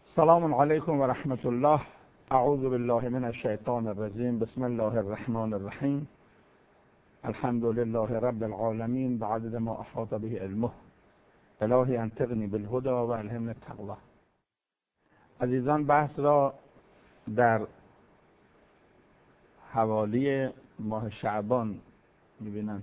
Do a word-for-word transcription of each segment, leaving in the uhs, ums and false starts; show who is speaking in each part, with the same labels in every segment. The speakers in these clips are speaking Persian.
Speaker 1: سلام علیکم و رحمت الله. اعوذ بالله من الشیطان الرجیم. بسم الله الرحمن الرحیم. الحمد لله رب العالمین بعدد ما احاط به علمه. الهی انطقنی بالهدى و الهمنی التقوی. عزیزان، بحث را در حوالی ماه شعبان میبینن.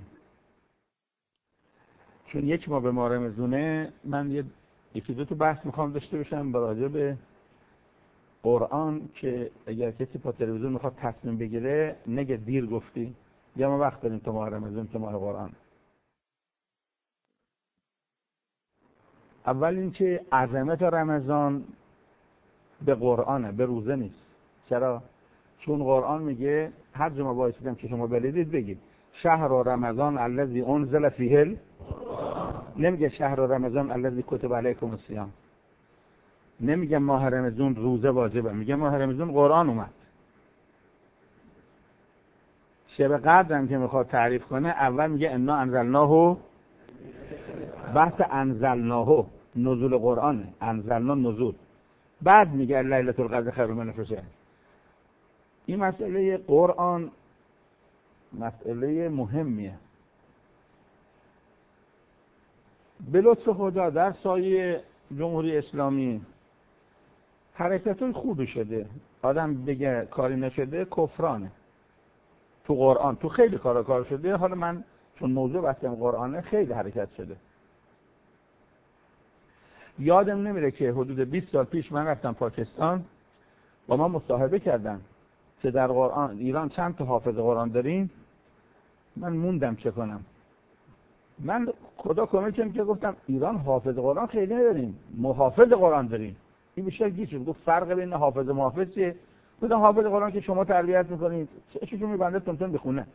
Speaker 1: چون یک ماه به ماه رمضونه، من یه یکی دو تا بحث میخوام داشته باشم با راجع به قرآن، که اگر کسی با تلویزیون میخواد تصمیم بگیره نگه دیر گفتی، یا ما وقت داریم تا ماه رمضان تا ماه قرآن. اول اینکه عظمت رمضان به قرآنه، به روزه نیست. چرا؟ چون قرآن میگه هر جمعه وایسیدم که شما بلیدید بگید شهر رمضان الذی انزل فیه ال... نمیگه شهر رمضان الذی کتب علیکم الصیام. نمیگه ماه رمضان روزه واجبه، میگه ماه رمضان قرآن اومد. شب قدر هم که میخواد تعریف کنه اول میگه انا انزلناه، بحث انزلناه نزول قرآنه، انزلنا نزول، بعد میگه لیلة القدر خیر من الف شهر. این مسئله قرآن مسئله مهمیه. به لطف خدا در سایه جمهوری اسلامی حرکتون خوبی شده. آدم بگه کاری نشده کفرانه. تو قرآن تو خیلی کارا کار شده. حالا من چون موضوع بحثم قرآنه خیلی حرکت شده. یادم نمیره که حدود بیست سال پیش من رفتم پاکستان، با ما مصاحبه کردن که در قرآن ایران چند تا حافظ قرآن داریم. من موندم چه کنم. من خدا کمکم که گفتم ایران حافظ قرآن خیلی نداریم، محافظ قرآن داریم. این بیشتر گیج شد. گفت فرق بین حافظ و محافظ چیه؟ گفتم حافظ قرآن که شما تربیت میکنید چشمشون میبنده تونتون بخونه.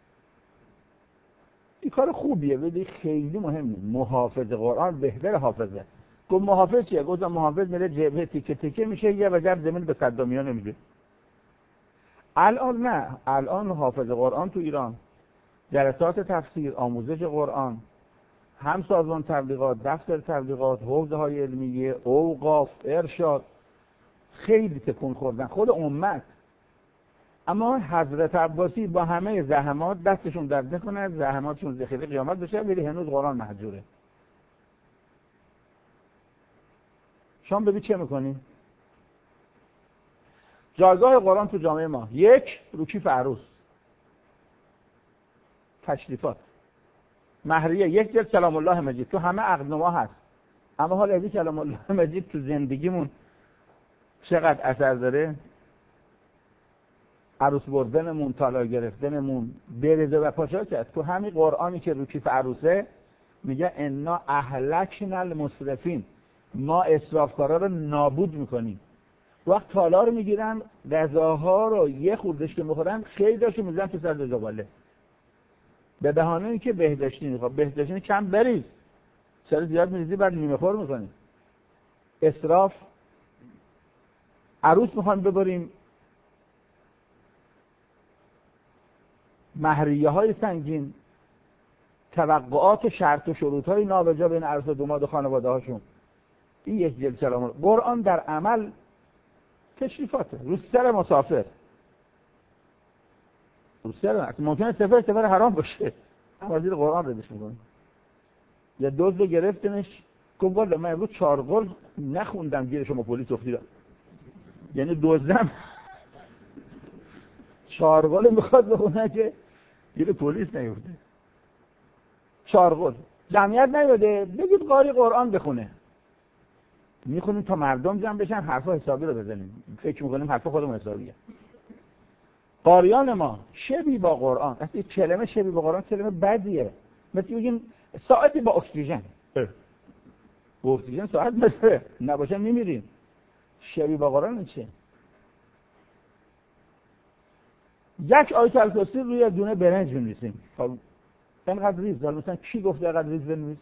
Speaker 1: این کار خوبیه ولی خیلی مهمه. محافظ قرآن بهتر حافظه. گفت محافظ چیه؟ گفتم محافظ میره جبهه تیکه تیکه میشه یه وجب زمین به صدامیا نمیده. الان نه، الان حافظ قرآن تو ایران جلسات تفسیر، آموزش قرآن، هم سازمان تبلیغات، دفتر تبلیغات، حوزه های علمیه، اوقاف، ارشاد، خیلی تکون خوردن خود امت. اما حضرت عباسی با همه زحمات دستشون درد نکنه، زحماتشون ذخیره قیامت بشه، ولی هنوز قرآن مهجوره. شما ببین چه میکنی؟ جایگاه قرآن تو جامعه ما: یک، رو کیف عروس، تشریفات، مهریه یک جلد کلام الله مجید تو همه عقدنما هست. اما حالا این کلام الله مجید تو زندگیمون چقدر اثر داره؟ عروس بردنمون، طلاق گرفتنمون، بریزه و پاشا کرد. تو همین قرآنی که رو کیف عروسه میگه انا اهلکنا المسرفین، ما اسرافکارا رو نابود میکنیم. وقت طلا رو میگیرن، غذاها رو یه خوردش که میخورن خیلی داشو میزن تو سر زباله به بهانه اینکه بهداشتی میخواد. بهداشتی کم بریز، چرا زیاد میریزی بعد نیمه خور میکنی. اسراف. عروس میخوان ببریم، مهریه های سنگین، توقعات و شرط و شروط های نابجا بین عروس و داماد و خانواده هاشون. این یک جلد کلام قرآن در عمل تشریفاته. رو سر مسافر، رو سر ممکنه سفر سفر حرام باشه، وزیر قرآن ردش میکنه. یا دوز رو گرفتنش، گفت والا من امروز چهار قول نخوندم گیر شما پلیس افتیدم. یعنی دوزم چهار قول میخواد بخونه که گیر پلیس نیفته. چهار قول جمعیت نیاده، بگید قاری قرآن بخونه. میخونیم تا مردم جمع بشن، حرفا حسابی رو بزنیم. فکر میکنیم حرفا خودمون حسابیه. قاریان ما شبی با قرآن، اصلا کلمه شبی با قرآن کلمه بدیه. مثل بگیم ساعتی با اکسیژن. با اکسیژن ساعت مثل نباشه میمیریم. شبی با قرآن چیه؟ یک آیت الکرسی روی دونه برنج می‌نویسیم. خب اینقدر ریز دار، مثلا کی گفته اینقدر ریز بنویس؟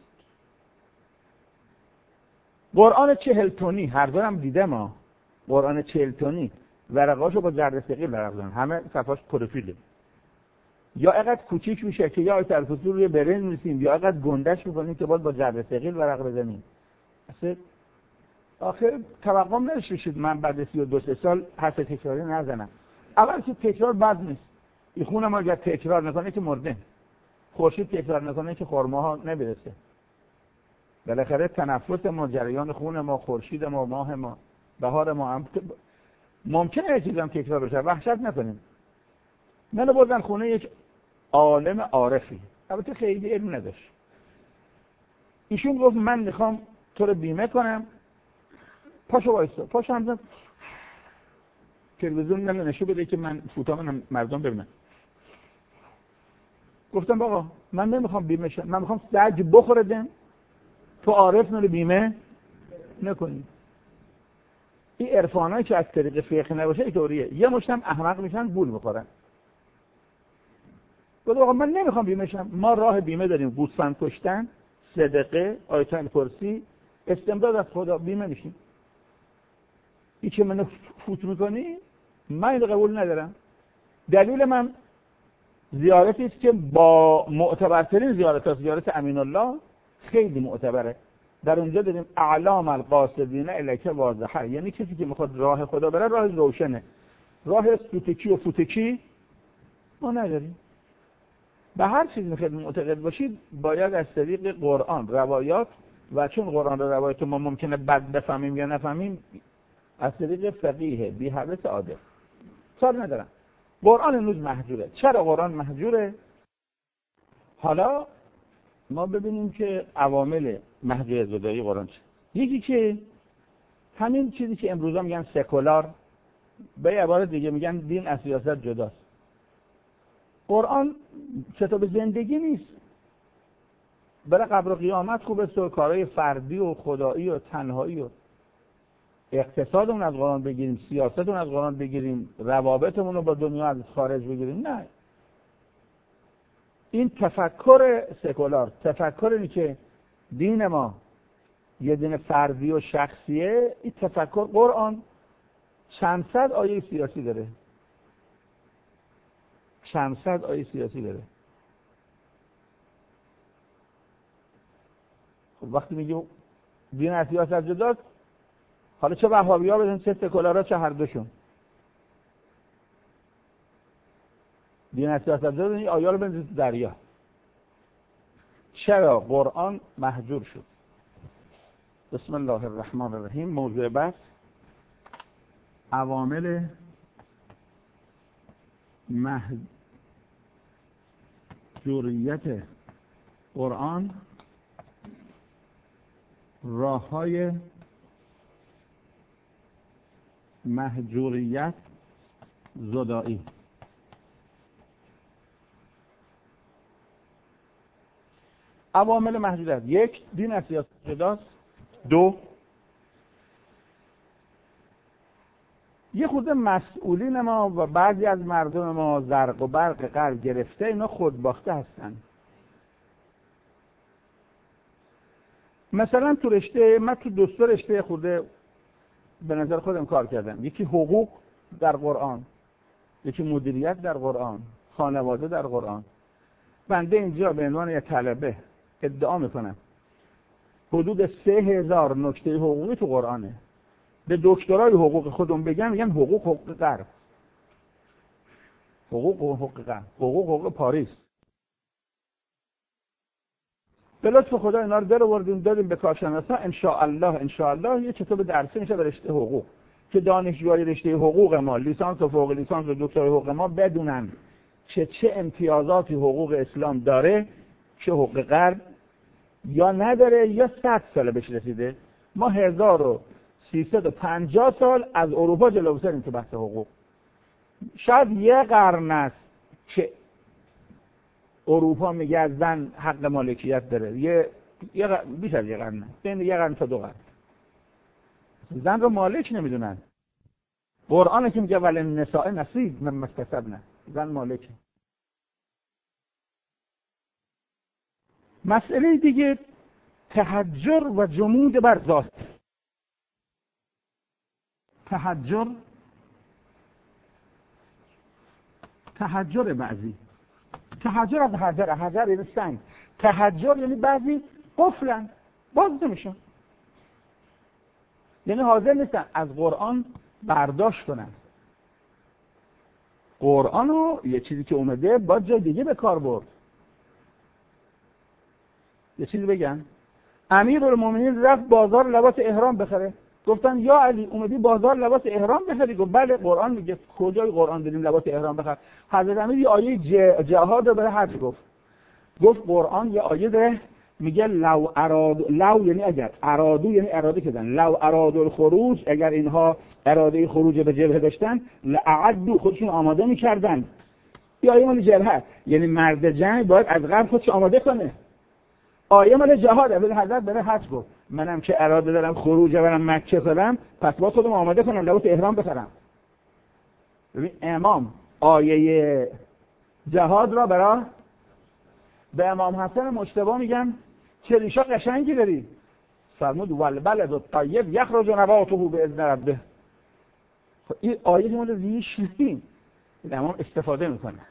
Speaker 1: قرآن چهل تونی هر دارم دیدم ما. قرآن چهل تونی ورقاشو با زرد ثقیل ورق زدن، همه صفحاش پروفیله. یا اینقدر کوچیک میشه که یا آیت الکرسی روی برنج می‌نویسیم، یا اینقدر گندش می‌کنیم که باید با زرد ثقیل ورق بزنیم. اصلا آخه توقع نشه شد من بعد سی و دو سال حرف تکراری نزنم. اول که تکرار بد نیست. این خون ما اگر تکرار نکنه که مرده. خورشید تکرار نکنه که خرماها نمیرسه. بالاخره تنفس ما، جریان خون ما، خورشید ما، ماه ما، بهار ما هم ممکنه یه چیزی هم تکرار بشه. وحشت نکنیم. منو بردن خونه یک عالم عارفی. البته خیلی علم نداشت. ایشون گفت من میخوام تو رو بیمه کنم. پاشو وایسا. پاشو هم تلویزیون من نشون بده که من فوتام مردم ببینن. گفتم بابا من نمیخوام بیمه شم. من میخوام سگ بخوردم. تو عارف منو بیمه نکنی. این عرفانایی که از طریق فقه نباشه اینطوریه. یه مشتم احمق میشن گول میخورن. گفتم آقا من نمیخوام بیمه شم. ما راه بیمه داریم. گوسفند کشتن، صدقه، آیت الکرسی، استمداد از خدا بیمه میشیم. این که منو فوت میکنی من اینو قبول ندارم. دلیل من زیارتی است که با معتبرترین زیارت است. زیارت امین الله خیلی معتبره. در اونجا داریم اعلام القاصدین الیک واضحه، یعنی کسی که میخواد راه خدا بره راه روشنه. راه سوتکی و فوتکی ما نداریم. به هر چیز میخواید معتقد باشید باید از طریق قرآن، روایات، و چون قرآن و روایات ما ممکنه بد بفهمیم یا نفهمیم، از طریق فقیه بی حدث عادل. سال ندارم. قرآن امروز محجوره. چرا قرآن محجوره؟ حالا ما ببینیم که عوامل محجوریت زدایی قرآن چه. یکی که همین چیزی که امروزا میگن سکولار، به عبارت دیگه میگن دین از سیاست جداست. قرآن کتاب زندگی نیست. برای قبر و قیامت خوبه سر کارهای فردی و خدایی و تنهایی و اقتصادمون از قرآن بگیریم، سیاستمون از قرآن بگیریم، روابطمون رو با دنیا از خارج بگیریم. نه، این تفکر سکولار، تفکری که دین ما یه دین فردی و شخصیه، این تفکر قرآن چند صد آیه سیاسی داره. چند صد آیه سیاسی داره. خب وقتی میگیم دین از سیاست جداست، حالا چه وهابی‌ها بدن چه سکولارها چه هر دوشون، دین از سیاست جداست، این آیه رو بندازید دریا. چرا قرآن محجور شد؟ بسم الله الرحمن الرحیم. موضوع بحث عوامل محجوریت قرآن، راه‌های محجوریت زدایی. عوامل محجوریت: یک، دین از سیاست جداست. دو، یه خود مسئولین ما و بعضی از مردم ما زرق و برق غرب گرفته، اینا خودباخته هستن. مثلا تو رشته من تو دوست رشته خوده به نظر خودم کار کردم. یکی حقوق در قرآن، یکی مدیریت در قرآن، خانواده در قرآن. بنده اینجا به عنوان یک طلبه ادعا میکنم حدود سه هزار نکته حقوقی تو قرآنه. به دکترای حقوق خودم بگم میگن حقوق حقوق غرب، حقوق حقوق غرب، حقوق حقوق پاریس. به لطف خدا اینا رو در آوردیم دادیم به کارشناسا. ان شاء الله ان شاء الله یه کتاب درسی میشه به رشته حقوق که دانشجوهای رشته حقوق ما، لیسانس و فوق لیسانس و دکترای حقوق ما بدونن که چه امتیازاتی حقوق اسلام داره، چه حقوق غرب یا نداره یا صد سال بهش رسیده. ما هزار و سیصد و پنجاه سال از اروپا جلوتریم تو بحث حقوق. شاید یه قرن است که اروپا میگه از زن حق مالکیت داره. یه یه بیش از یه قرن، بین یه قرن تا دو قرن زن رو مالک نمیدونن. قرآن که میگه ولی نساء نصیب مما اکتسبن، زن مالکه. مسئله دیگه تحجر و جمود بر ذات. تحجر تحجر بعضی تحجر از حجر، حجر یعنی سنگ. تحجر یعنی بعضی قفلن، باز نمیشن. یعنی حاضر نیستن از قرآن برداشت کنن. قرآن رو یه چیزی که اومده باید جای دیگه به کار برد. یه چیزی بگم، امیرالمومنین رفت بازار لباس احرام بخره. گفتن یا علی اومدی بازار لباس احرام بخری؟ گفت بله قرآن میگه. کجای قرآن دیدیم لباس احرام بخر؟ حضرت امیر یه آیه جهاد رو برای حج گفت. گفت قرآن یه آیه داره میگه لو اراد، لو یعنی اگر، ارادو یعنی اراده کردن، لو ارادو الخروج، اگر اینها اراده خروج به جبهه داشتن لاعدوا، خودشون آماده میکردن. این آیه مال جبهه، یعنی مرد جنگ باید از قبل خودش آماده کنه. آیه مال جهاد، اول حضرت برای حج گفت منم که اراده دارم خروج برم مکه کنم، پس باید خودم آماده کنم لباس احرام بخرم. ببین امام آیه جهاد را برای به امام حسن مجتبی میگن چه ریشا قشنگی داری، فرمود والبلد الطیب یخرج نباته باذن ربه. خب این آیه مال ریش نیست، امام استفاده میکنه.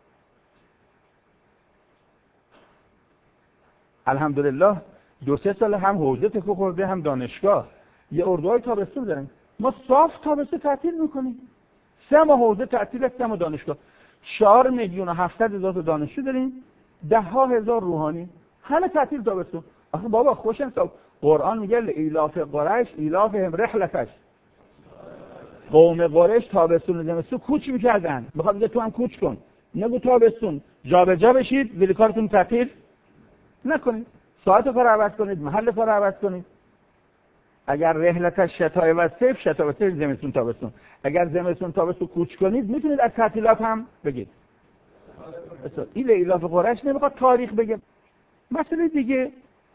Speaker 1: الحمدلله دو سه سال هم حوزه تکو خورده هم دانشگاه، یه اردوهای تابستون داریم، ما صاف تابستون تعطیل میکنیم. سه ماه حوزه تعطیل، سه ماه دانشگاه. چهار میلیون و هفتصد هزار تا دانشجو داریم، ده ها هزار روحانی، همه تعطیل تابستون. آخه بابا خوش انصاف، قرآن میگه ایلاف قریش ایلافهم رحلتش. قوم قریش تابستون زمستون کوچ میکردن، میخواد میگه تو هم کوچ کن. نگو تابستون جابجا بشید ولی کارتون تعطیل نکنید، ساعت کار عوض کنید، محل کار عوض کنید. اگر رحلتش شتای و صیف، شتا و صیف، زمستون تابستون. اگر زمستون تابستون کوچ کنید میتونید از تعطیلات هم بگید. این ایلاف قریش نمیخواد تاریخ بگه. مسئله دیگه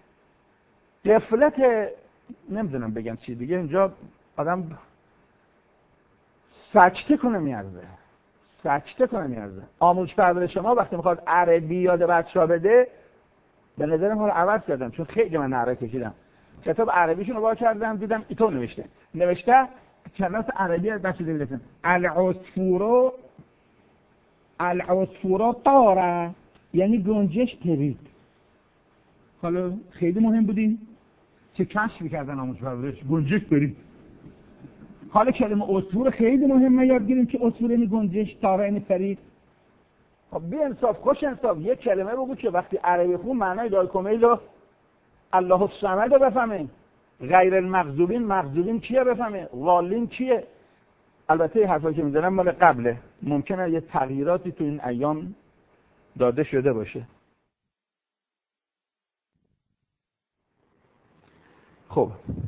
Speaker 1: غفلت، نمیدونم بگم چی دیگه، اینجا آدم سکته کنه میارزه، سکته کنه میارزه. آموزش پرورش شما وقتی میخواد عربی یاد بچه‌ها بده، به نظرم حالا عوض کردم، چون خیلی من نعره کشیدم. کتاب عربیشون رو وا کردم دیدم اینطور نوشته نوشته کلمات عربی از بچه دیدن العصفور العصفور طاره، یعنی گنجش پرید. حالا خیلی مهم بودین چه کشف کردن آموزش پرورش، گنجش پرید. حالا کلمه عصفور خیلی مهمه یاد گیریم که عصفور یعنی گنجش، طاره یعنی پرید. خب بی انصاف، خوش انصاف، یک کلمه بگو که وقتی عربی خون معنای دای کمیل و الله الصمد رو بفهمه، غیر المغضوبین، مغضوبین کیه بفهمه، ضالین کیه. البته این حرفایی که میزنم مال قبله، ممکنه یه تغییراتی تو این ایام داده شده باشه. خب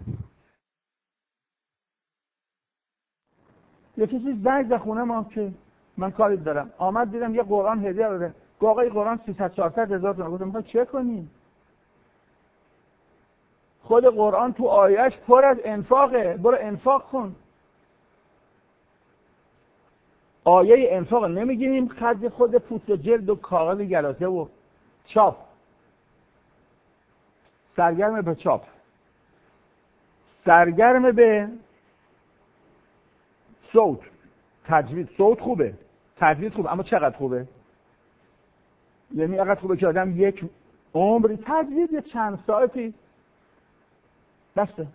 Speaker 1: یه کسی زنگ زد خونه ما که من کاری دارم، آمد دیدم یه قرآن هدیه داده. گفت آقا این قرآن سیصد چهارصد هزار تومان. گفتم میخوای چه کنی؟ خود قرآن تو آیهش پر از انفاقه، برو انفاق کن. آیه انفاق نمیگیریم خرج خود پوست و جلد و کاغذ گلاسه و چاپ، سرگرم به چاپ، سرگرم به صوت، تجوید. صوت خوبه، تجوید خوبه، اما چقدر خوبه؟ یعنی اینقدر خوبه که آدم یک عمری تجوید یه چند ساعتی بسته.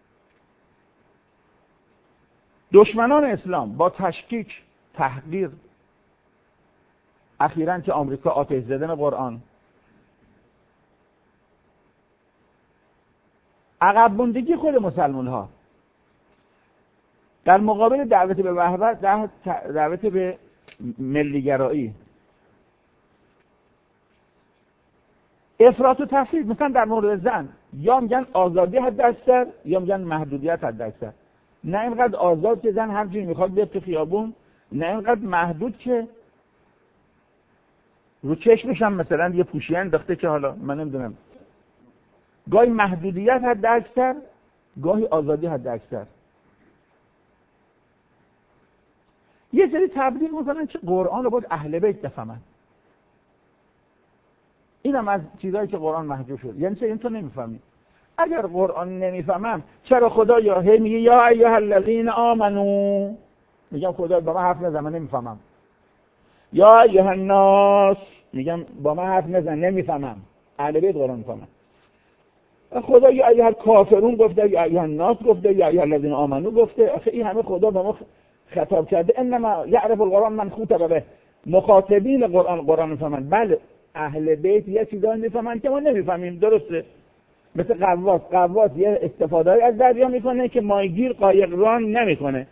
Speaker 1: دشمنان اسلام با تشکیک، تحقیر، اخیراً که آمریکا آتش زدن قرآن، عقب موندگی خود مسلمان ها در مقابل دعوت به وحدت، دعوت به ملیگرایی، افراط و تفرید. مثلا در مورد زن یا میگن آزادی حد اکثر یا میگن محدودیت حد اکثر. نه اینقدر آزاد که زن هر جوری میخواد بیاد تو خیابون، نه اینقدر محدود که رو چشمش هم مثلا یه پوشیه انداخته که حالا من نمیدونم. گاهی محدودیت حد اکثر، گاهی آزادی حد اکثر. یه سری تبلیغ میکنن که قرآن رو باید اهل بیت بفهمن. اینم از چیزایی که قرآن محجوب شد. یعنی چه؟ این تو نمیفهمی. اگر قرآن نمیفهمم چرا خدا یا هی میگه یا ایها الذین آمنو؟ میگم خدا با من حرف نزن، من نمیفهمم. یا ایها الناس، میگم با من حرف نزن، نمیفهمم. اهل بیت قرآن میفهمن. خدا یا ایها کافرون گفته، یا ایها الناس گفته، یا ایها الذین آمنو گفته. آخه این همه خدا به ما خطاب کرده. انما یعرف القرآن من خاطب به. مخاطبین قرآن قرآن میفهمن. بله اهل بیت یه چیزایی میفهمن که ما نمیفهمیم، درسته؟ مثل غواص، غواص یه استفاده از دریا میکنه که ماهیگیر قایق ران نمیکنه.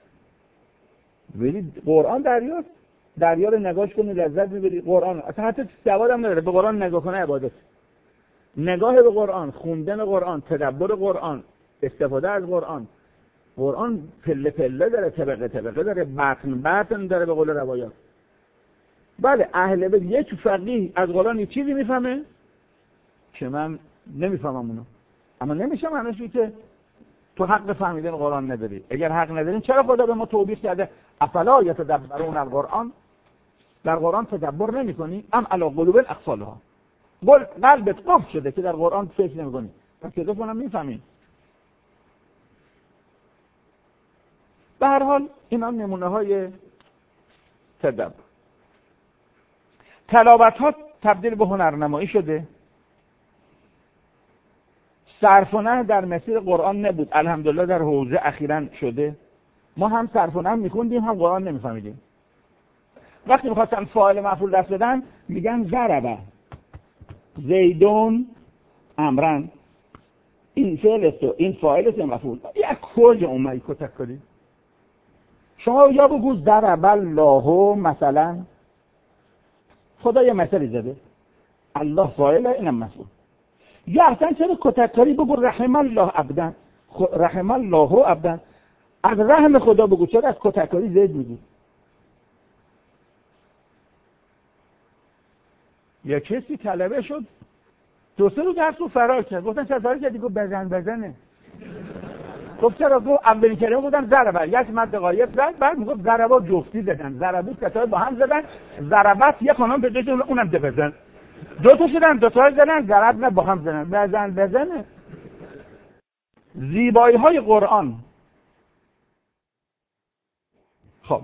Speaker 1: ولی قرآن دریاست، دریا رو نگاهش کنی لذت میبری. قرآن اصلا حتی سواد هم نداره، به قرآن نگاه کنه عبادت. نگاه به قرآن، خوندن قرآن، تدبر قرآن، استفاده از قرآن. قرآن پله پله داره، طبقه طبقه داره، بطن بطن داره به قول روایات. بله اهل بیت یک فقیه از قرآن یه چیزی میفهمه که من نمیفهمم اونو، اما نمیشه معنیش که تو حق فهمیدن قرآن نداری. اگر حق ندارین چرا خدا به ما توبیخ کرده افلا یتدبرون القرآن؟ در قرآن تدبر نمی‌کنی؟ ام علی قلوب اقفالها. قل قلبت قفل شده که در قرآن فکر نمی‌کنی. پس چطور کنم میفهمین؟ به هر حال اینا نمونه‌های تدبر. تلاوت‌ها تبدیل به هنرنمایی شده. صرف و نحو در مسیر قرآن نبود، الحمدلله در حوزه اخیراً شده. ما هم صرف و نحو می‌خوندیم هم قرآن نمی‌فهمیدیم. وقتی می‌خواستن فاعل مفعول دست بدن میگن ضربه زیدون امرن، این فعل است و این فاعل است مفعول. یک کج اومای کتک کنید. شما یا بگو ضرب الله مثلا، خدا یه مثلی زده، الله فاعل اینم مفعول. یا اصلا چرا کتککاری بگو رحم الله عبدا، رحم الله عبدا، از رحم خدا بگو، چرا از کتککاری زید میگی؟ یا کسی طلبه شد دو سه روز درس رو فرار کرد، گفتن چرا فرار کردی؟ گفت بزن بزنه. گفت چرا؟ گفت اولین کلمه بودن ضربه، یک مد غایب زد، بعد میگفت ضربا جفتی زدن، ضربوت کتاب با هم زدن، ضربت یک خانم به جای اونم ده بزن، دو تا شدن، دو تا زدن، ضرب نه با هم زدن، بزن بزنه. زیبایی های قرآن. خب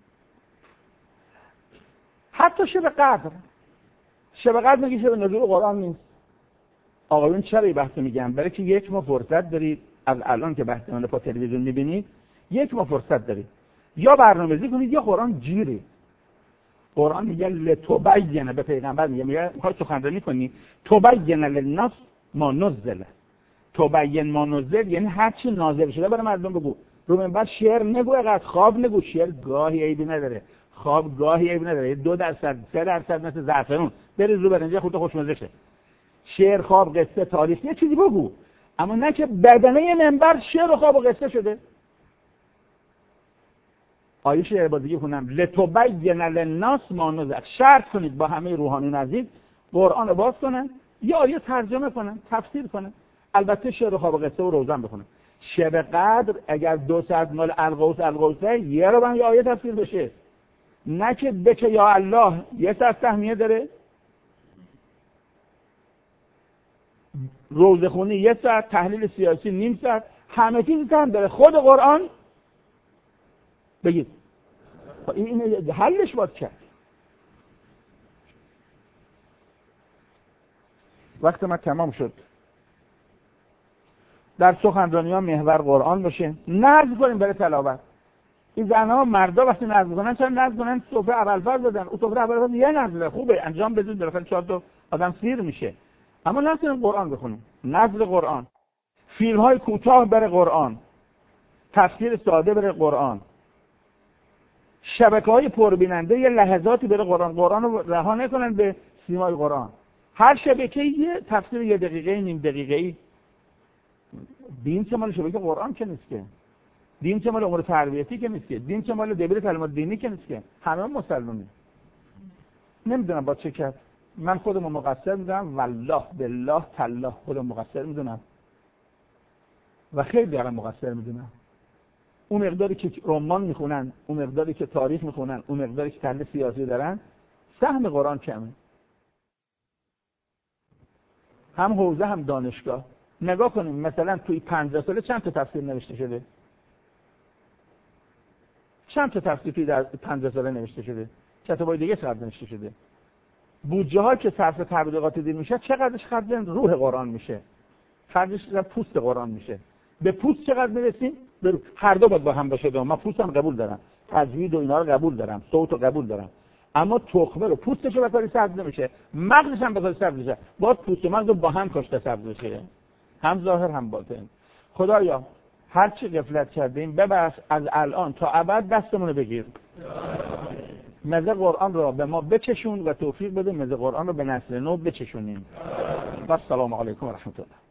Speaker 1: حتی شب قدر، شب قدر میگه شب نزول قرآن نیست. آقایون چرا این بحث میگم؟ برای که یک ما فرصت دارید از الان که بحث من با تلویزیون میبینید، یک ما فرصت دارید یا برنامه‌ریزی کنید یا قرآن جیره. قرآن میگه لتبین، به پیغمبر میگه میگه میخوای سخنرانی کنی تبین للناس ما نزل. تبین ما نزل یعنی هر چی نازل شده برای مردم بگو. رو منبر شعر نگو، اقعد خواب نگو، شعر گاهی عیبی نداره، خواب گاهی عیبی نداره. دو درصد سه درصد مثل زعفرون بریز رو برنجه خودت خوشمزه شه. شعر، خواب، قصه، تاریخ یه چیزی بگو، اما نه که بدنه منبر شعر و خواب و قصه شده. آیه شعر بازیگی کنم لتبین للناس ما نزل. شرط کنید با همه روحانیون عزیز قرآن رو باز کنن، یا آیه ترجمه کنن، تفسیر کنن، البته شعر و خواب و قصه و روزن بخونن. شب قدر اگر دو ساعت مال القوس القوسه یه رو من یه آیه تفسیر بشه، نه که بچه یا الله یه ساعت تهمیه داره، روزه خونی یه ساعت، تحلیل سیاسی نیم ساعت، همه چیز هم داره. خود قرآن بگید این حلش باید کرد. وقت ما تمام شد. در سخنرانی ها محور قرآن باشه، نظم کنیم برای تلاوت. این زنها مردا وقتی نظم کنن چرا نظم کنن؟ سفره اول فرض دادن، اون سفره اول فرض یه نظم خوبه انجام بدید، بالاخره چهار تا آدم سیر میشه. اما نذاریم قرآن بخونیم، نزل قرآن، فیلم های کوتاه برای قرآن، تفسیر ساده برای قرآن، شبکه های پربیننده یه لحظاتی برای قرآن. قرآن رو رها نکنن به سیمای قرآن. هر شبکه یه تفسیر یه دقیقه نیم دقیقه‌ای. دین چه مال شبکه قرآن که نیست که، دین چه مال امور تربیتی که نیست که، دین چه مال دبیر کلمات دینی که نیست که. همه مسلمانی. نمیدونم با چه کرد. من خودم مقصر میدونم، والله بالله تالله خودم مقصر میدونم و خیلی دیگران مقصر میدونم. اون مقداری که رمان میخونن، اون مقداری که تاریخ میخونن، اون مقداری که تحلیل سیاسی دارن، سهم قرآن کمه. هم حوزه هم دانشگاه. نگاه کنیم مثلا توی پنجاه ساله چند تا تفسیر نوشته شده؟ چند تا تفسیر توی در پنجاه ساله نوشته شده؟ کتابای دیگه چقدر نوشته شده؟ بودجه ها که صرف تبلیغات دین میشه چقدرش خرج روح قرآن میشه؟ فرقش در پوست قرآن میشه. به پوست چقدر میرسیم؟ هر دو باید با هم باشه. من پوستم قبول دارم، تجوید و اینا رو قبول دارم، صوت رو قبول دارم، اما تخمه رو پوستش رو بذاری سبز نمیشه، مغزش هم بذاری سبز میشه. باید پوست و مغز رو با هم کاشته سبز بشه، هم ظاهر هم باطن. خدایا هر چی غفلت کردیم ببخش، از الان تا ابد دستمون رو بگیر، مزه قرآن رو به ما بچشون و توفیق بده مزه قرآن رو به نسل نو بچشونیم. و السلام علیکم و رحمت الله.